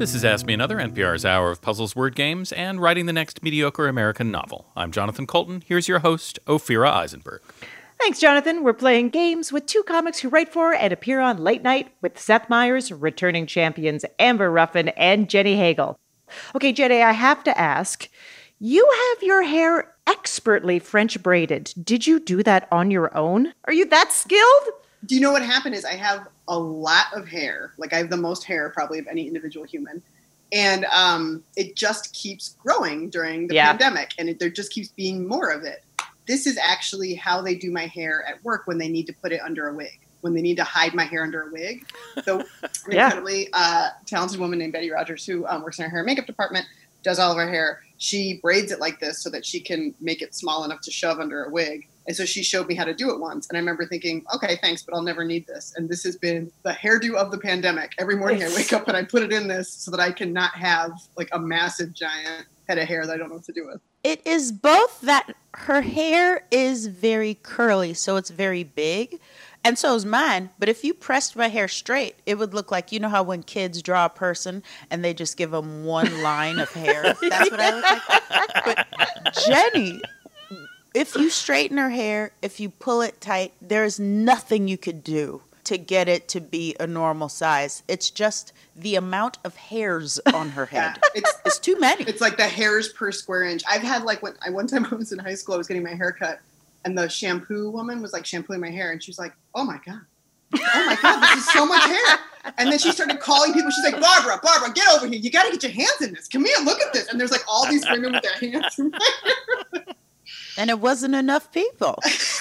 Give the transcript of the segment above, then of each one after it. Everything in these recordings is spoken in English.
This is Ask Me Another, NPR's hour of puzzles, word games, and writing the next mediocre American novel. I'm Jonathan Colton. Here's your host, Ophira Eisenberg. Thanks, Jonathan. We're playing games with two comics who write for and appear on Late Night with Seth Meyers, returning champions Amber Ruffin, and Jenny Hagel. Okay, Jenny, I have to ask, you have your hair expertly French braided. Did you do that on your own? Are you that skilled? Do you know what happened is I have a lot of hair. Like, I have the most hair probably of any individual human. And it just keeps growing during the pandemic. And there just keeps being more of it. This is actually how they do my hair at work when they need to put it under a wig, when they need to hide my hair under a wig. So an incredibly talented woman named Betty Rogers, who works in our hair and makeup department, does all of our hair. She braids it like this so that she can make it small enough to shove under a wig. And so she showed me how to do it once. And I remember thinking, okay, thanks, but I'll never need this. And this has been the hairdo of the pandemic. Every morning I wake up and I put it in this so that I can not have like a massive giant head of hair that I don't know what to do with. It is both that her hair is very curly, so it's very big. And so is mine. But if you pressed my hair straight, it would look like, you know how when kids draw a person and they just give them one line of hair? That's what I look like. But Jenny, if you straighten her hair, if you pull it tight, there's nothing you could do to get it to be a normal size. It's just the amount of hairs on her head. Yeah, it's too many. It's like the hairs per square inch. I've had like one time I was in high school, I was getting my hair cut, and the shampoo woman was like shampooing my hair, and she was like, oh my God, this is so much hair. And then she started calling people. She's like, Barbara, get over here. You got to get your hands in this. Come here, look at this. And there's like all these women with their hands in my hair. And it wasn't enough people.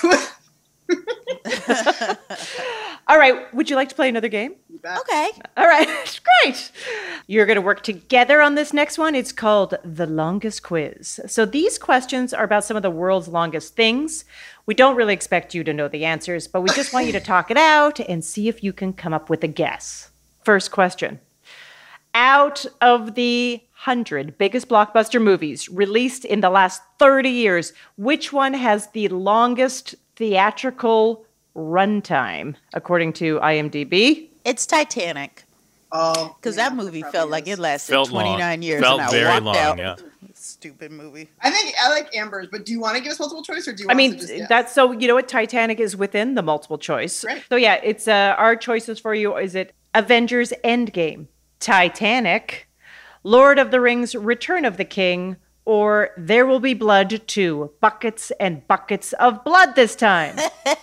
All right. Would you like to play another game? Okay. All right. Great. You're going to work together on this next one. It's called The Longest Quiz. So these questions are about some of the world's longest things. We don't really expect you to know the answers, but we just want you to talk it out and see if you can come up with a guess. First question. Out of the 100 biggest blockbuster movies released in the last 30 years, which one has the longest theatrical runtime, according to IMDb? It's Titanic. Oh. Because that movie felt like it lasted 29 years. Felt and I very walked long, out. yeah. Stupid movie. I like Amber's, but do you want to give us multiple choice or do you want to just guess? That's so, you know what, Titanic is within the multiple choice. Right. So yeah, it's our choices for you. Is it Avengers Endgame, Titanic, Lord of the Rings, Return of the King, or There Will Be Blood 2, Buckets and Buckets of Blood this time?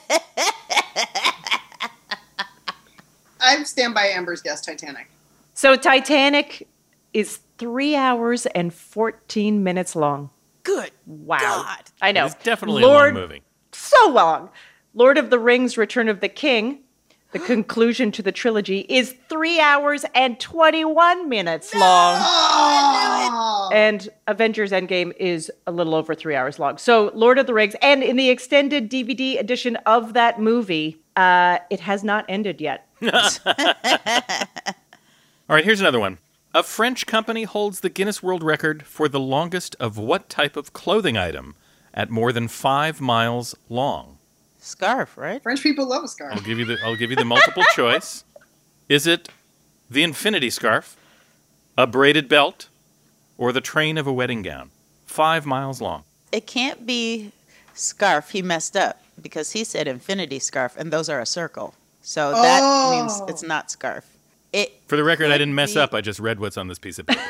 I stand by Amber's guess, Titanic. So Titanic is 3 hours and 14 minutes long. Good. Wow. God. I know. It's definitely a long movie. So long. Lord of the Rings, Return of the King, the conclusion to the trilogy, is 3 hours and 21 minutes long. Oh! And Avengers Endgame is a little over 3 hours long. So Lord of the Rings, and in the extended DVD edition of that movie, it has not ended yet. All right, here's another one. A French company holds the Guinness World Record for the longest of what type of clothing item at more than 5 miles long? Scarf, right? French people love a scarf. I'll give you the multiple choice. Is it the infinity scarf, a braided belt, or the train of a wedding gown? 5 miles long. It can't be scarf. He messed up because he said infinity scarf, and those are a circle. So that means it's not scarf. For the record, I didn't mess up. I just read what's on this piece of paper.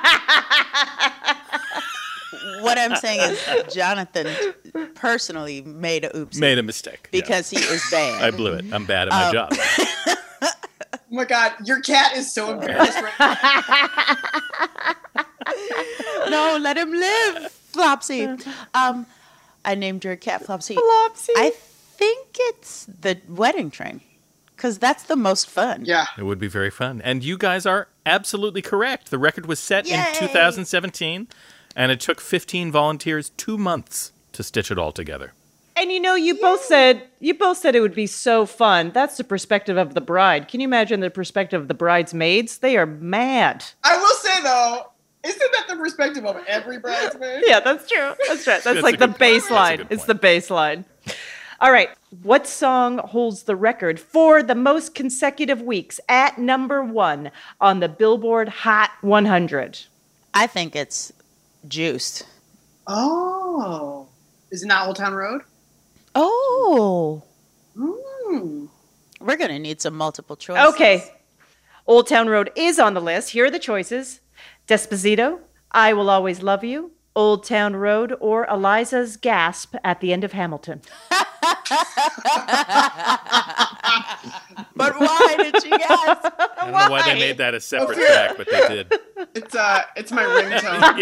What I'm saying is Jonathan personally made a oopsie. Made a mistake. Because he is bad. I blew it. I'm bad at my job. Oh my God, your cat is so embarrassed right now. No, let him live, Flopsy. I named your cat Flopsy. Flopsy. I think it's the wedding train. Because that's the most fun. Yeah. It would be very fun. And you guys are absolutely correct. The record was set in 2017, and it took 15 volunteers 2 months to stitch it all together. And you know, you both said it would be so fun. That's the perspective of the bride. Can you imagine the perspective of the bridesmaids? They are mad. I will say, though, isn't that the perspective of every bridesmaid? Yeah, that's true. That's right. That's like the baseline. It's the baseline. All right. What song holds the record for the most consecutive weeks at number 1 on the Billboard Hot 100? I think it's Juiced. Oh. Is it not Old Town Road? Oh. Mm. We're going to need some multiple choices. Okay. Old Town Road is on the list. Here are the choices. Despacito, I Will Always Love You, Old Town Road, or Eliza's Gasp at the End of Hamilton. But why did you guess? I don't know why they made that a separate track, but they did. It's my ringtone.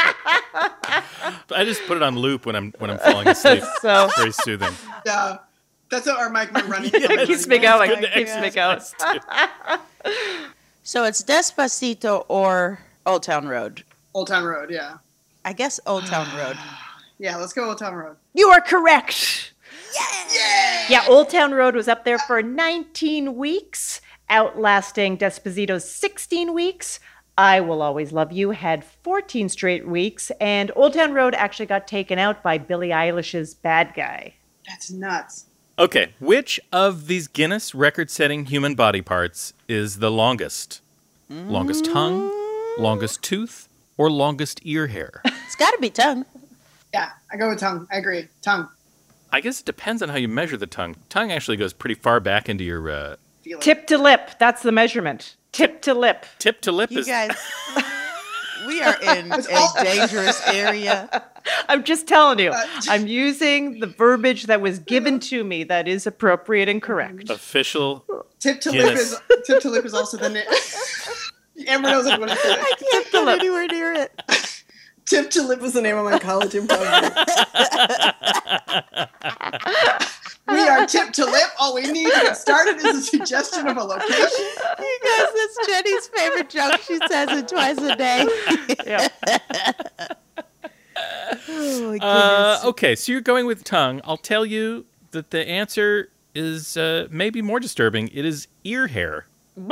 I just put it on loop when I'm falling asleep. So Very soothing. Yeah. That's what my running. it keeps me going. Good It keeps me going. exercise, too. So it's Despacito or Old Town Road. Old Town Road, yeah. I guess Old Town Road. Yeah, let's go Old Town Road. You are correct. Yeah! Yeah, Old Town Road was up there for 19 weeks, outlasting Despacito's 16 weeks. I Will Always Love You had 14 straight weeks, and Old Town Road actually got taken out by Billie Eilish's Bad Guy. That's nuts. Okay, which of these Guinness record-setting human body parts is the longest? Longest tongue, longest tooth, or longest ear hair? It's got to be tongue. Yeah, I go with tongue. I agree. Tongue. I guess it depends on how you measure the tongue. Tongue actually goes pretty far back into your Feel it. Tip to lip, that's the measurement. Tip to lip. tip to lip. You Is guys, we are in a dangerous area. I'm just telling you, I'm using the verbiage that was given to me that is appropriate and correct. official. Tip to Guinness. lip is also the name. Amber knows what it says. I can't get anywhere near it. Tip to lip was the name of my college improv group. We are tip to lip. All we need to get started is a suggestion of a location. You guys, that's Jenny's favorite joke. She says it twice a day. Yeah. Oh, my goodness. Okay, so you're going with tongue. I'll tell you that the answer is maybe more disturbing. It is ear hair.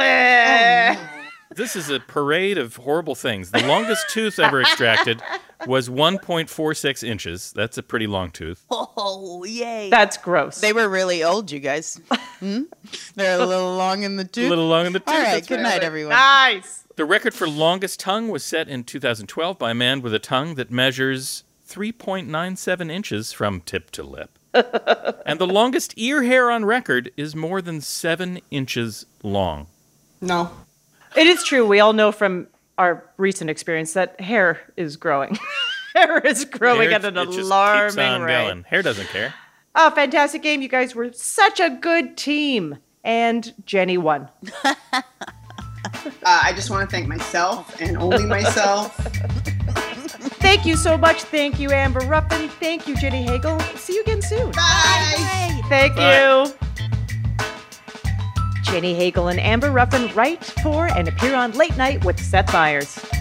This is a parade of horrible things. The longest tooth ever extracted was 1.46 inches. That's a pretty long tooth. Oh, yay. That's gross. They were really old, you guys. They're a little long in the tooth. A little long in the tooth. All right, that's good right. night, everyone. Nice. The record for longest tongue was set in 2012 by a man with a tongue that measures 3.97 inches from tip to lip. And the longest ear hair on record is more than 7 inches long. No. It is true. We all know from our recent experience that hair is growing. Hair is growing Hair, at an it just keeps alarming on rate. going. Hair doesn't care. Oh, fantastic game. You guys were such a good team. And Jenny won. I just want to thank myself and only myself. Thank you so much. Thank you, Amber Ruffin. Thank you, Jenny Hagel. See you again soon. Bye. Thank Bye. you. Jenny Hagel and Amber Ruffin write for and appear on Late Night with Seth Meyers.